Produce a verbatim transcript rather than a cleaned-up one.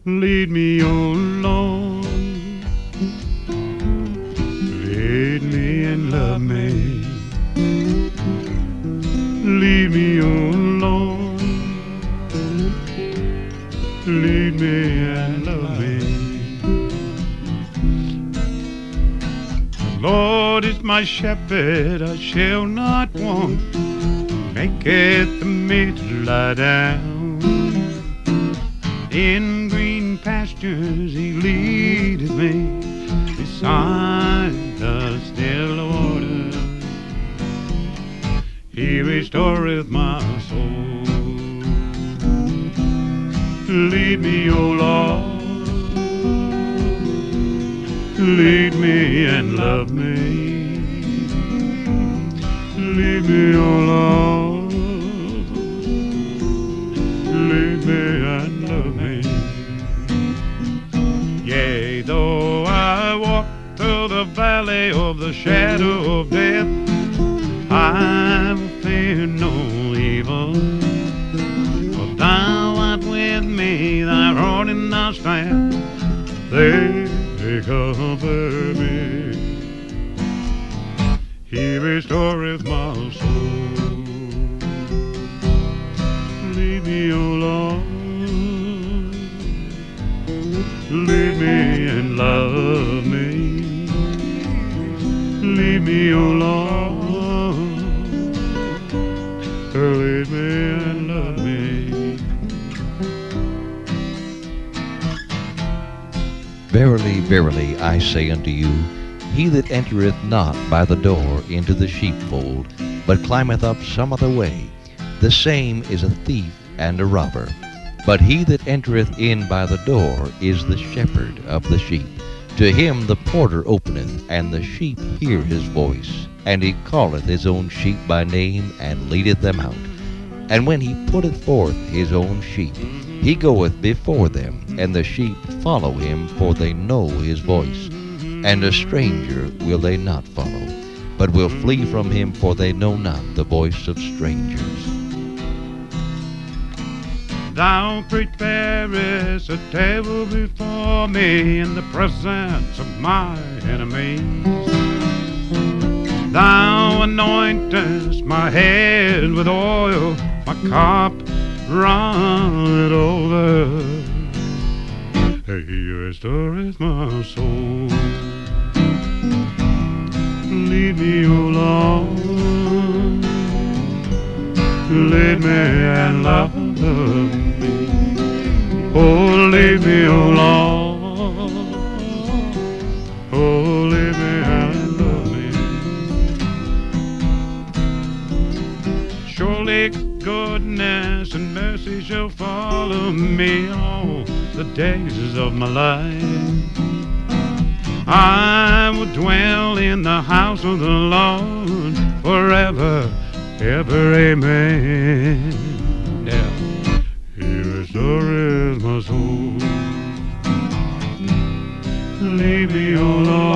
Lead me, oh Lord, lead me and love me. Lead me, oh Lord, lead me and love me. The Lord is my shepherd, I shall not want. Maketh me to lie down in green pastures, he leadeth me beside the still waters. He restoreth my soul. Lead me, O Lord, lead me and love me. Lead me, O Lord, lead me and love me. Yea, though I walk through the valley of the shadow of death, I will fear no evil, for thou art with me, thy rod and thy staff, they comfort me. He restoreth my soul. Lead me, O Lord, lead me and love me. Lead me, O Lord, lead me and love me. Verily, verily, I say unto you, he that entereth not by the door into the sheepfold, but climbeth up some other way, the same is a thief and a robber. But he that entereth in by the door is the shepherd of the sheep. To him the porter openeth, and the sheep hear his voice. And he calleth his own sheep by name, and leadeth them out. And when he putteth forth his own sheep, he goeth before them, and the sheep follow him, for they know his voice. And a stranger will they not follow, but will flee from him, for they know not the voice of strangers. Thou preparest a table before me in the presence of my enemies. Thou anointest my head with oil, my cup runneth over. He restoreth my soul. Lead me, O Lord, lead me and love me. Oh, lead me, O Lord, oh, lead me and love me. Surely goodness and mercy shall follow me all the days of my life. I will dwell in the house of the Lord forever, ever, amen. Yeah. He restoreth my soul. Lead me, O Lord,